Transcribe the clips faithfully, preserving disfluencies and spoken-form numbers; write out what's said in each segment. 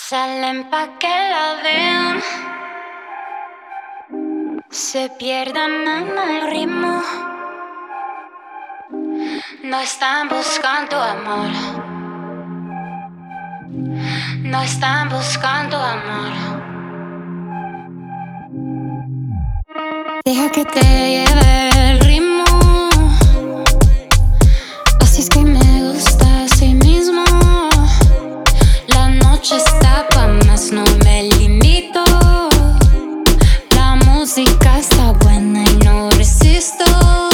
Salen pa' que la vean, se pierdan en el ritmo. No están buscando amor, no están buscando amor. Deja que te lleve el ritmo, así es que me gusta así mismo. La noche está pa' más, no me limito. La música está buena y no resisto.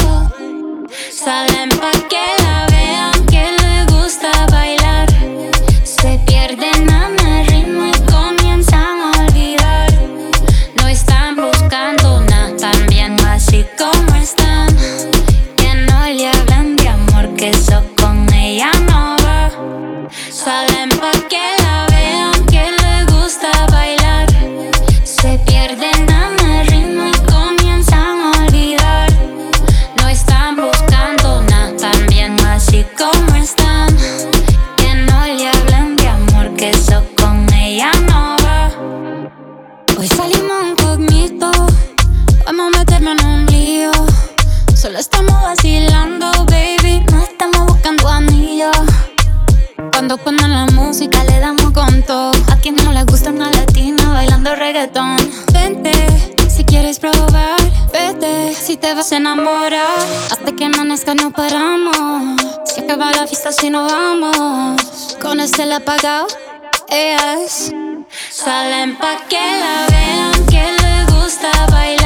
Salen pa' que la vean, que le gusta bailar. Se pierden en el ritmo y comienzan a olvidar. No están buscando nada, también así como están. Que no le hablan de amor, que eso con ella no va. Salen pa' que la vean, que le gusta bailar. Se pierden en el ritmo y comienzan a olvidar. No están buscando nada, también así como están. Que no le hablan de amor, que eso con ella no va. Hoy salimos incógnito, vamos a meternos en un lío. Solo estamos vacilando, baby, no estamos buscando anillo. Cuando ponen la música le damos con todo. A quien no le gusta una latina bailando reggaetón. Vente, si quieres probar. Vete, si te vas a enamorar. Hasta que amanezca no paramos. Se acaba la fiesta si no vamos. Con este el apagado, ellas salen pa' que la vean, que le gusta bailar.